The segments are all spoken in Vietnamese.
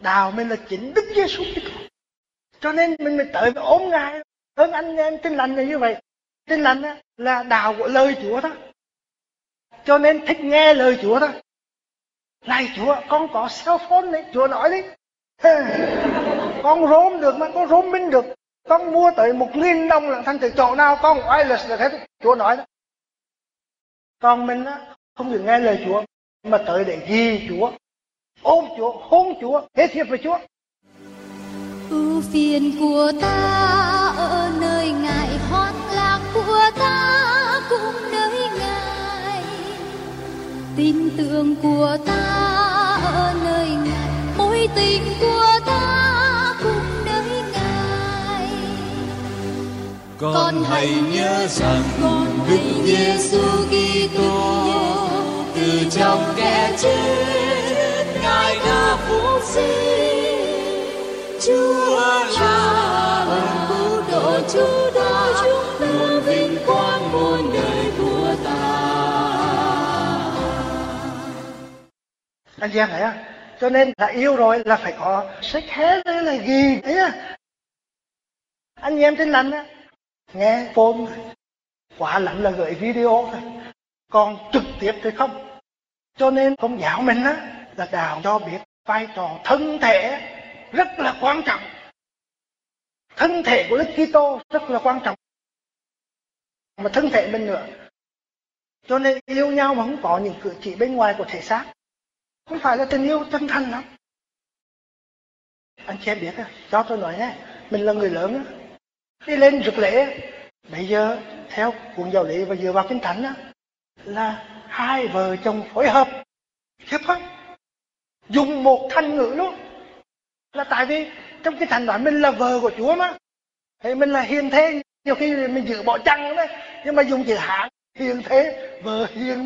Đạo mình là chính Đức Giêsu Kitô. Cho nên mình mới tới với ôm Ngài hơn anh em Tin Lành là như vậy. Tin Lành là đạo của lời Chúa đó. Cho nên thích nghe lời Chúa đó. Này Chúa, con có cell phone đấy, Chúa nói đi. Con roam được mà, con roaming được. Con mua tới 1.000 đồng là thành từ chỗ nào con wireless được hết. Chúa nói đó. Còn mình không được nghe lời Chúa, mà tới để ghi Chúa, ôm Chúa, hôn Chúa, hết hiệp với Chúa. Ưu phiền của ta ở nơi Ngài, hoang lạc của ta cũng nơi Ngài. Tin tưởng của ta ở nơi Ngài, mối tình của ta cũng nơi Ngài. Con hãy nhớ rằng Đức Giêsu Kitô từ trong kẻ chết Ngài đã phục sinh. Chúa là ơn cứu độ chúng ta, muôn vinh quang muôn đời của ta. Anh chị em thấy không? Cho nên là yêu rồi là phải có sách hé đấy là ghi đấy á. Anh em Tin Lành á, nghe phone quá lắm là gửi video thôi, còn trực tiếp thì không. Cho nên Công giáo mình á là đạo cho biết vai trò thân thể rất là quan trọng. Thân thể của Đức Kitô rất là quan trọng, mà thân thể mình nữa. Cho nên yêu nhau mà không có những cử chỉ bên ngoài của thể xác, không phải là tình yêu chân thành lắm. Anh chị em biết á, cho tôi nói nhé, mình là người lớn á, đi lên rước lễ, bây giờ theo cuốn giáo lý và dựa vào Kinh Thánh á, là hai vợ chồng phối hợp, hiệp không? Dùng một thanh ngữ luôn. Là tại vì trong cái thành nói mình là vợ của Chúa mà, thì mình là hiền thế, nhiều khi mình giữ bỏ chăng đấy, nhưng mà dùng chữ Hán hiền thế, vợ hiền đó.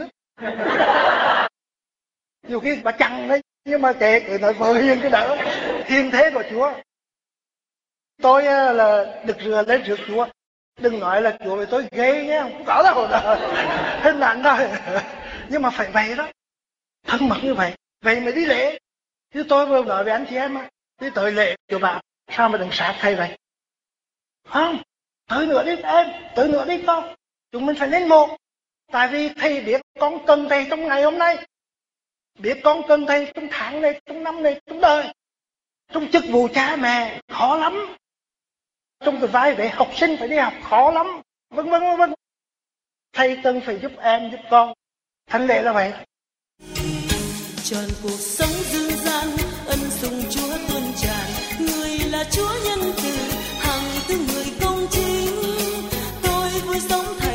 Nhiều khi bà chăng đấy, nhưng mà kệ cứ nói vợ hiền cái đỡ, hiền thế của Chúa. Tôi là được rửa lên rước Chúa, đừng nói là Chúa với tôi ghê nhé, không có đâu, hình ảnh thôi. Nhưng mà phải vậy đó, thân mật như vậy, vậy mới đi lễ. Chứ tôi vừa nói với anh chị em á, đi tới lễ của bạn, sao mà đừng sát thầy vậy? Không, tới nữa đi em, tới nữa đi con. Chúng mình phải lên một. Tại vì thầy biết con cần thầy trong ngày hôm nay, biết con cần thầy trong tháng này, trong năm này, trong đời. Trong chức vụ cha mẹ khó lắm, trong cái vai về học sinh phải đi học khó lắm, vân vân vân vân. Thầy cần phải giúp em, giúp con. Thánh lễ là vậy. Tròn cuộc sống dương gian, ân sủng Chúa tuôn tràn. Người là Chúa nhân từ, hằng thứ người công chính. Tôi vui sống